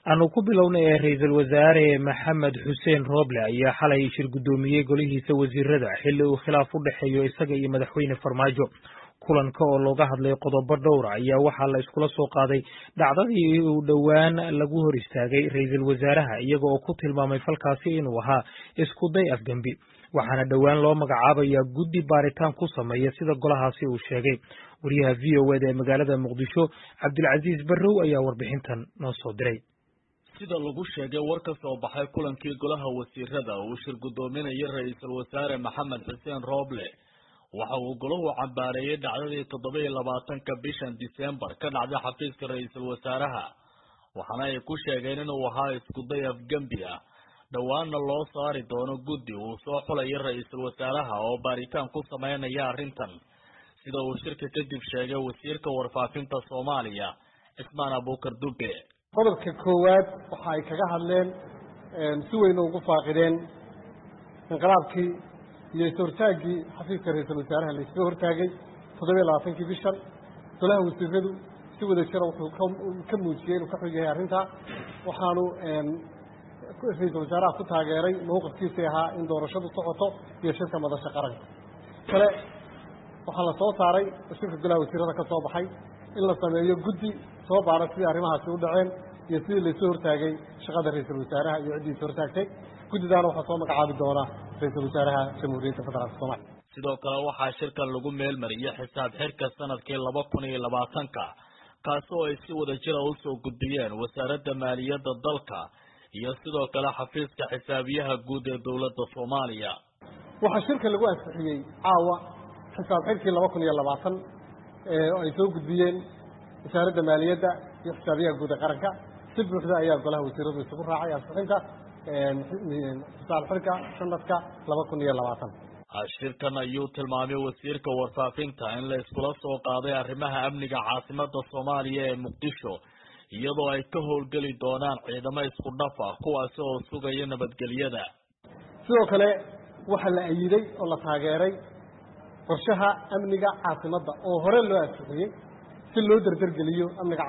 aanu ku bilownay ra'iisul wasaare Maxamed Xuseen Roble ayaa xalay shir gudoomiyay golihiisa wasiirada xilli uu khilaaf u dhaxeeyo isaga iyo madaxweyne Farmaajo kulanka oo looga hadlay qodobo dhowr ayaa waxa la iskula soo qaaday dhacdadii uu dhawaan lagu hor istaagay ra'iisul wasaaraha iyaga oo ku tilmaamay falkaasi inuu ahaa isku day afgambi waxaana dhawaan loo magacaabayaa guddi baaritaan ku sameeya sida golahaasi uu sheegay wariyaha VOA ee magaalada Muqdisho Cabdulcaziz Barrow ayaa warbixintan noo soo diray sida lagu sheegay war ka soo baxay kulankii golaha wasiirada uu shir gudoominayay ra'iisul wasaare Maxamed Xuseen Roble waxa uu golahu cambaareeyay dhacdadii 27ka bishan December ka dhacday xafiiska ra'iisul wasaaraha waxaana ay ku sheegeen inuu ahaa isku day afgambi ah dhawaanna loo saari doono guddi uu soo xulay ra'iisul wasaaraha oo baaritaan ku sameynaya arrintan sida uu shirka kadib sheegay wasiirka warfaafinta Soomaaliya Ismaan Abuukar Dube qodobka koowaad waxa ay kaga hadleen si weyn ugu faaqideen inqilaabkii iyo sortaagii xafiiska ra'iisul wasaaraha la isoo hortaagay 27kii bishan golaha wasiiradu si wada jir wuxuu ka muujiyay inuu ka xigay arrinta waxaanu ra'iisul wasaaraha ku taageeray mowqifkiisa ahaa in doorashadu socoto iyo shirka madasha qaranka kale waxaa la soo saaray shirka golaha wasiirada ka soo baxay in la sameeyo guddi soo baara sidii arrimahaasi u dhaceen iyo sidii la soo hortaagay shaqada ra'iisul wasaaraha iyo ciddii soo hortaagtay guddidaana waxaa soo magacaabi doona ra'iisul wasaaraha jamhuuriyadda federaalka Soomaaliya sidoo kale waxaa shirkan lagu meel mariyay xisaab xirka sanadkii 2020 kaasoo ay si wada jir ah u soo gudbiyeen wasaaradda maaliyadda dalka iyo sidoo kale xafiiska xisaabiyaha guud ee dawladda Soomaaliya waxaa shirka lagu ansixiyay caawa xisaab xirkii 2020 ay soo gudbiyeen wasaaradda maaliyadda iyo xisaabiyaha guud ee qaranka si buuxda ayaa golaha wasiiradu isugu raacay ansixinta xisaab xirka sanadka 2020 shirkan ayuu tilmaamay wasiirka warfaafinta in la iskula soo qaaday arrimaha amniga caasimadda Soomaaliya ee Muqdisho iyadoo ay ka howlgali doonaan ciidamo isku dhaf ah kuwaas oo sugaya nabadgelyada sidoo kale waxa la ayiday oo la taageeray qorshaha amniga caasimadda oo hore loo ansixiyay si loo dardargeliyo amniga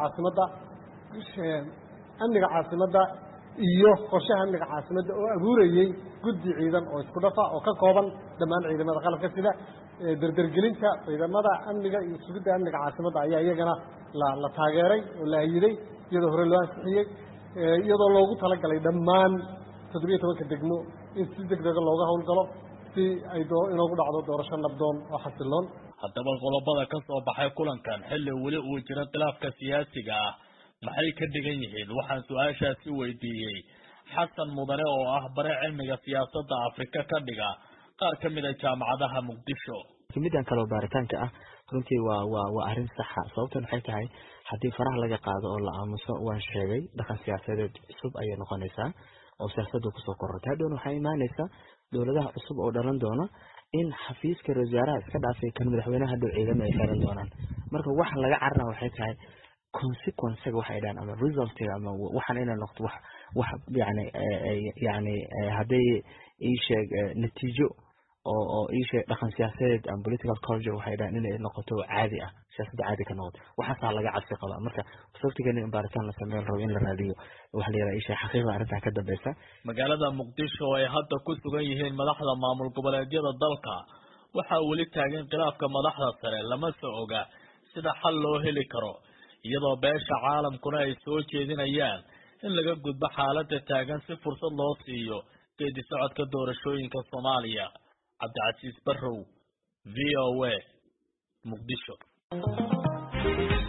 caasimadda iyo qorshaha amniga caasimadda oo abuurayay guddi ciidan oo isku dhafa oo ka kooban dhammaan ciidamada qalabka sida dardargelinta ciidamada amniga iyo sugidda amniga caasimadda ayaa iyagana la taageeray oo la ayiday iyadoo hore loo ansixiyay iyadoo loogu talagalay dhammaan 17 degmo in si degdeg looga howlgalo si ay inoogu dhacdo doorasho nabdoon oo xasiloon haddaba qodobada ka soo baxay kulankan xilli weli uu jiro khilaafka siyaasiga ah maxay ka dhigan yihiin waxaan su'aashaasi weydiiyey xasan mudane oo ah bare cilmiga siyaasadda Afrika ka dhiga qaar ka mid ah jaamacadaha Muqdisho midan kale baaritaanka ah runtii waa arrin sax ah sababtan waxay tahay haddii faraha laga qaado oo la aamuso waan sheegay dhaqan siyaasadeed cusub ayay noqonaysaa oo siyaasaddu ku soo korortay hadhow waxay imaanaysaa dawladaha cusub oo dhalan doona in xafiiska wasaaraha iska dhaafay kan madaxweynaha hadhow ciidamo ay xeran doonaan marka waxa laga carraa waxay tahay consequence waxay dhahan ama result ama waxaan inay noqdo wax yani haday ii sheeg natiijo oo ii sheeg dhaqan siyaasadeed ama political culture waxay dhahan inay noqoto caadi ah siyaasadda caadi ka noqoto waxaasaa laga cabsi qabaa marka sababtigeena in baaritaan la sameeyo rabo in la raadiyo waxa la yiraahdaa ii sheeg xaqiiqada arrintan ka dambaysa magaalada Muqdisho ay hadda ku sugan yihiin madaxda maamul goboleedyada dalka waxaa weli taagan khilaafka madaxda sare lama soo oga sida xal loo heli karo iyadoo beesha caalamkuna ay soo jeedinayaan in laga gudbo xaaladda taagan si fursad loo siiyo geedi socodka doorashooyinka Soomaaliya Cabdulcaziz Barrow VOA Muqdisho